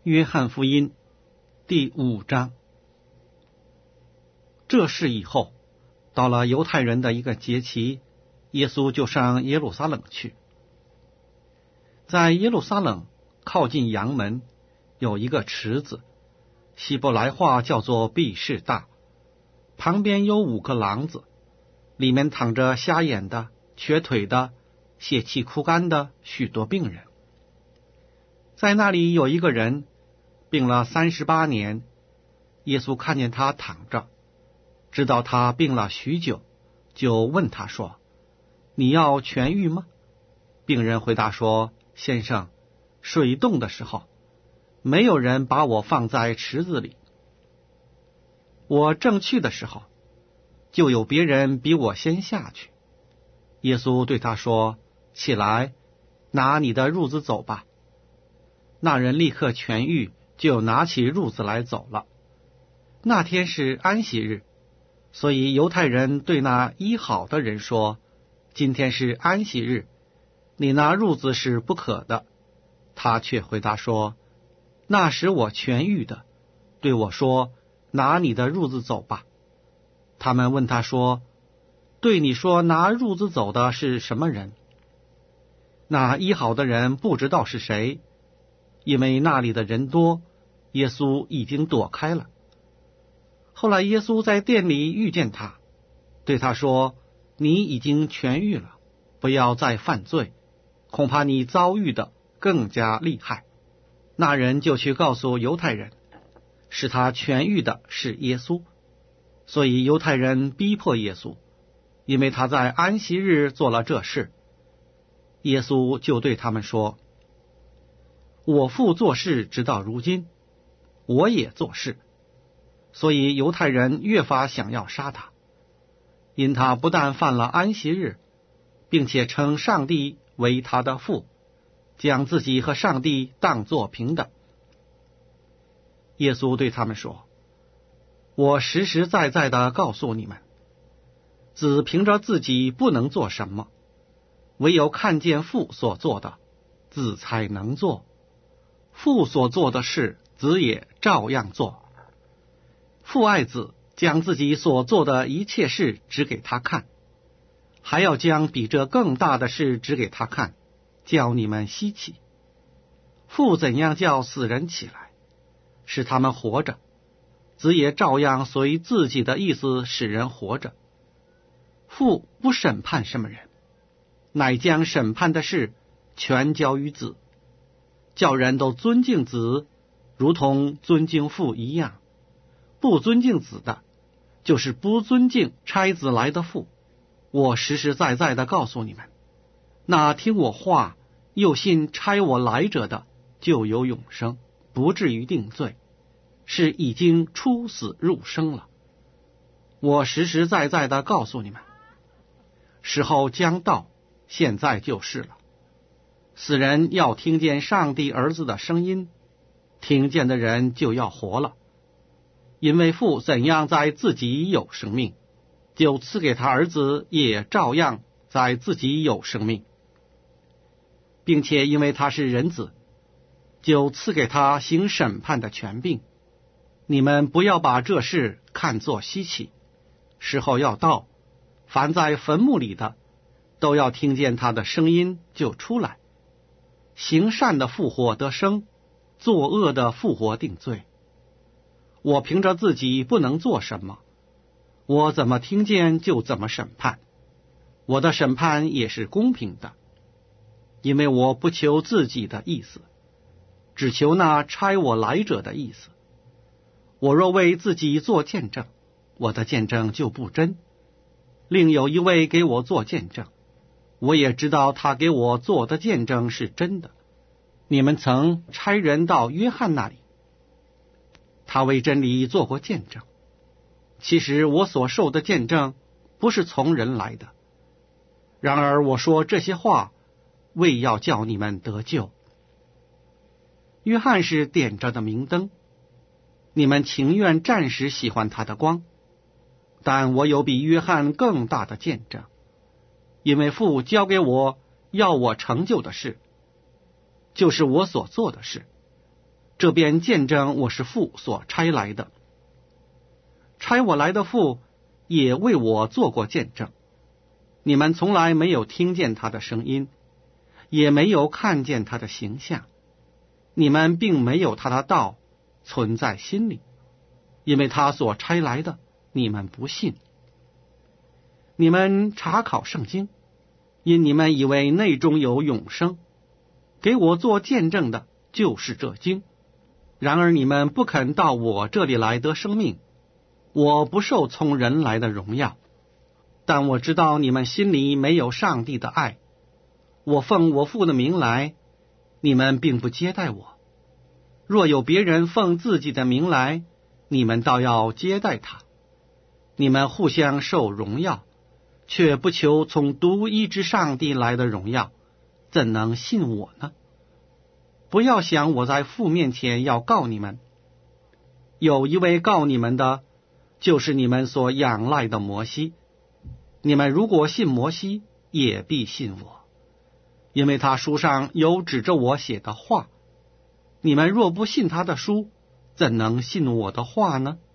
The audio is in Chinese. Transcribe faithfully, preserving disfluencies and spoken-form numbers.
约翰福音第五章。这事以后，到了犹太人的一个节期，耶稣就上耶路撒冷去。在耶路撒冷靠近阳门有一个池子，希伯来话叫做毕士大，旁边有五个廊子，里面躺着瞎眼的、瘸腿的、血气枯干的许多病人。在那里有一个人病了三十八年，耶稣看见他躺着，知道他病了许久，就问他说：你要痊愈吗？病人回答说：先生，水动的时候，没有人把我放在池子里。我正去的时候，就有别人比我先下去。耶稣对他说：起来，拿你的褥子走吧。那人立刻痊愈，就拿起褥子来走了。那天是安息日，所以犹太人对那医好的人说：今天是安息日，你拿褥子是不可的。他却回答说：那使我痊愈的对我说：拿你的褥子走吧。他们问他说：对你说拿褥子走的是什么人？那医好的人不知道是谁，因为那里的人多，耶稣已经躲开了。后来耶稣在店里遇见他，对他说：你已经痊愈了，不要再犯罪，恐怕你遭遇的更加厉害。那人就去告诉犹太人，使他痊愈的是耶稣。所以犹太人逼迫耶稣，因为他在安息日做了这事。耶稣就对他们说：我父做事直到如今，我也做事。所以犹太人越发想要杀他，因他不但犯了安息日，并且称上帝为他的父，将自己和上帝当作平等。耶稣对他们说：我实实在在地告诉你们，子凭着自己不能做什么，唯有看见父所做的，子才能做。父所做的事，子也照样做。父爱子，将自己所做的一切事指给他看，还要将比这更大的事指给他看，叫你们稀奇。父怎样叫死人起来，使他们活着，子也照样随自己的意思使人活着。父不审判什么人，乃将审判的事全交于子，叫人都尊敬子，如同尊敬父一样。不尊敬子的，就是不尊敬差子来的父。我实实在在的告诉你们，那听我话又信差我来者的，就有永生，不至于定罪，是已经出死入生了。我实实在在的告诉你们，时候将到，现在就是了。死人要听见上帝儿子的声音，听见的人就要活了。因为父怎样在自己有生命，就赐给他儿子也照样在自己有生命，并且因为他是人子，就赐给他行审判的权柄。你们不要把这事看作稀奇，时候要到，凡在坟墓里的都要听见他的声音就出来，行善的复活得生，作恶的复活定罪。我凭着自己不能做什么，我怎么听见就怎么审判，我的审判也是公平的，因为我不求自己的意思，只求那差我来者的意思。我若为自己做见证，我的见证就不真，另有一位给我做见证，我也知道他给我做的见证是真的。你们曾差人到约翰那里，他为真理做过见证。其实我所受的见证不是从人来的，然而我说这些话，为要叫你们得救。约翰是点着的明灯，你们情愿暂时喜欢他的光，但我有比约翰更大的见证，因为父交给我要我成就的事，就是我所做的事。 这便见证我是父所差来的。差我来的父也为我做过见证。你们从来没有听见他的声音，也没有看见他的形象，你们并没有他的道存在心里，因为他所差来的你们不信。你们查考圣经，因你们以为内中有永生，给我做见证的就是这经。然而你们不肯到我这里来得生命，我不受从人来的荣耀。但我知道你们心里没有上帝的爱，我奉我父的名来，你们并不接待我。若有别人奉自己的名来，你们倒要接待他。你们互相受荣耀，却不求从独一之上帝来的荣耀，怎能信我呢？不要想我在父面前要告你们，有一位告你们的，就是你们所仰赖的摩西。你们如果信摩西，也必信我，因为他书上有指着我写的话。你们若不信他的书，怎能信我的话呢？